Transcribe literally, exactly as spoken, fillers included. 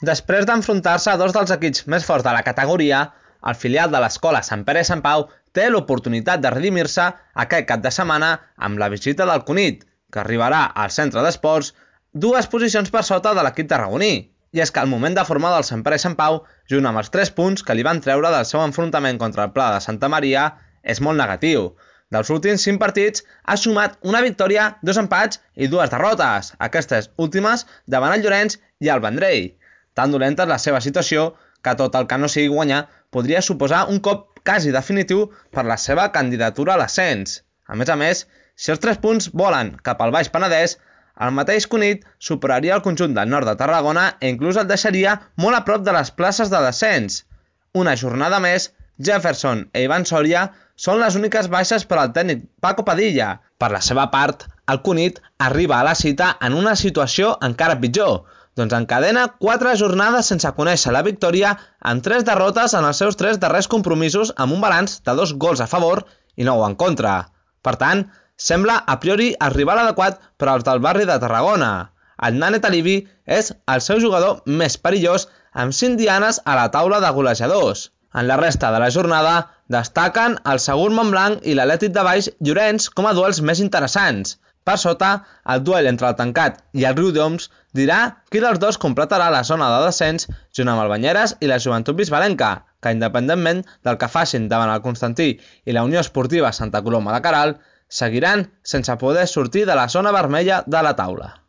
Després d'enfrontar-se a dos dels equips més forts de la categoria, el filial de l'escola Sant Pere i Sant Pau té l'oportunitat de redimir-se aquest cap de setmana amb la visita del Cunit, que arribarà al centre d'esports dues posicions per sota de l'equip tarragoní. I és que el moment de forma del Sant Pere i Sant Pau, junt amb els tres punts que li van treure del seu enfrontament contra el Pla de Santa Maria, és molt negatiu. Dels últims cinc partits ha sumat una victòria, dos empats i dues derrotes, aquestes últimes davant el Llorenç i el Vendrell. Tan dolenta és la seva situació que tot el que no sigui guanyar podria suposar un cop quasi definitiu per la seva candidatura a l'ascens. A més a més, si els tres punts volen cap al Baix Penedès, el mateix Cunit superaria el conjunt del nord de Tarragona i inclús el deixaria molt a prop de les places de descens. Una jornada més, Jefferson i Ivan Soria són les úniques baixes per al tècnic Paco Padilla. Per la seva part, el Cunit arriba a la cita en una situació encara pitjor, doncs encadena quatre jornades sense conèixer la victòria amb tres derrotes en els seus tres darrers compromisos amb un balanç de dos gols a favor i nou en contra. Per tant, sembla a priori el rival adequat per als del barri de Tarragona. El Nane Talibi és el seu jugador més perillós amb cinc dianes a la taula de golejadors. En la resta de la jornada destaquen el Segur Montblanc i l'Atlètic de Baix Llorenç com a duels més interessants. Per sota, el duel entre el Tancat i el Riudoms dirà qui dels dos completarà la zona de descens junt amb el Banyeres i la Joventut Bisbalenca, que independentment del que facin davant el Constantí i la Unió Esportiva Santa Coloma de Queralt, seguiran sense poder sortir de la zona vermella de la taula.